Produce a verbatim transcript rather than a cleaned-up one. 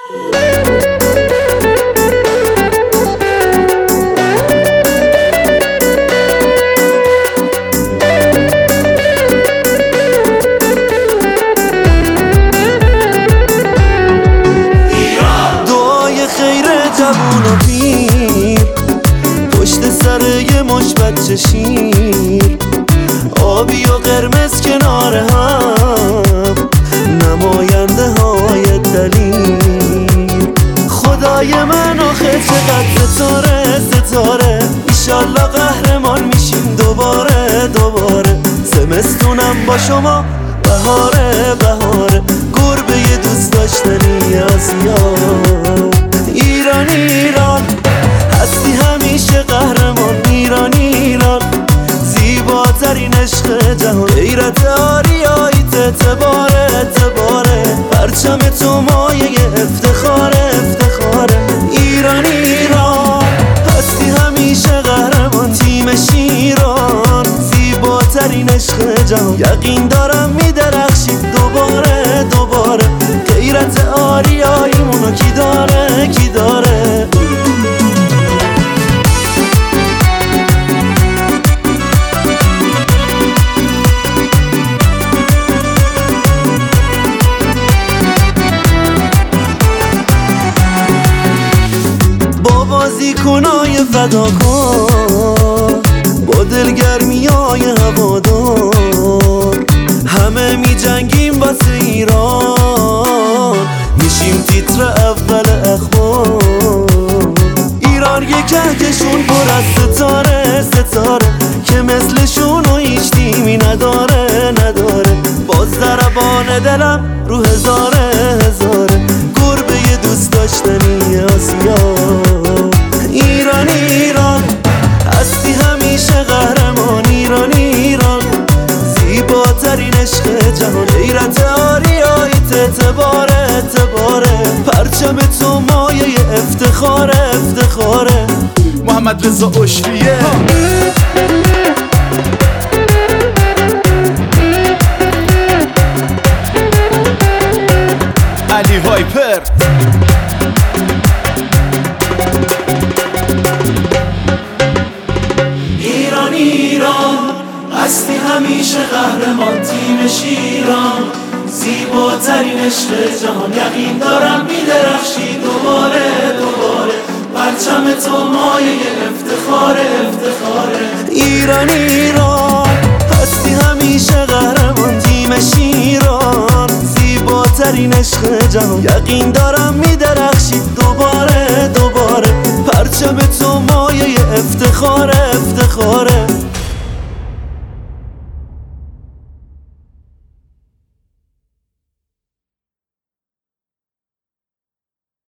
دعای خیر جوون و پیر پشت سر یه مش بچه شیر، آبی و قرمز کنار هم، نماینده های دلیر. خدای من آخه چقدر ستاره ستاره، ایشالله قهرمان میشیم دوباره دوباره. زمستونم با شما بهاره بهاره، گربه ی دوست داشتنی آسیا. ایران ایران هستی همیشه قهرمان، ایران ایران زیباترین عشق جهان. غیرت آریاییت اعتباره اعتباره، پرچم تو مایه افتخاره افتخاره. ایران ایران هستی همیشه قهرمان، تیم شیران زیباترین عشق جهان. یقین دارم میدرخشید دوباره دوباره، غیرت آریاییمونو کی داره کی داره. بازیکنای فداکار با دلگرمی های هوادار، همه می جنگیم واسه ایران، میشیم تیتر اول اخبار. ایران یک کهکشون پر از ستاره ستاره، که مثلشون و هیچ تیمی نداره نداره. باز ضربان دلم رو هزاره هزاره، گربه ی دوست داشتنی آسیا. ایران ایران هستی همیشه قهرمان، ایران ایران زیباترین عشق جهان. غیرت آریاییت اعتباره اعتباره، پرچم تو مایه افتخاره افتخاره. محمد رضا اشریه علی هایپر. ایران ایران هستی همیشه قهرمان، تیم شیران زیباترین عشق جهان. یقین دارم میدرخشی دوباره دوباره، پرچم تو مایه افتخاره افتخاره. ایران ایران هستی همیشه قهرمان، تیم شیران زیباترین عشق جهان. یقین دارم میدرخشی دوباره دوباره،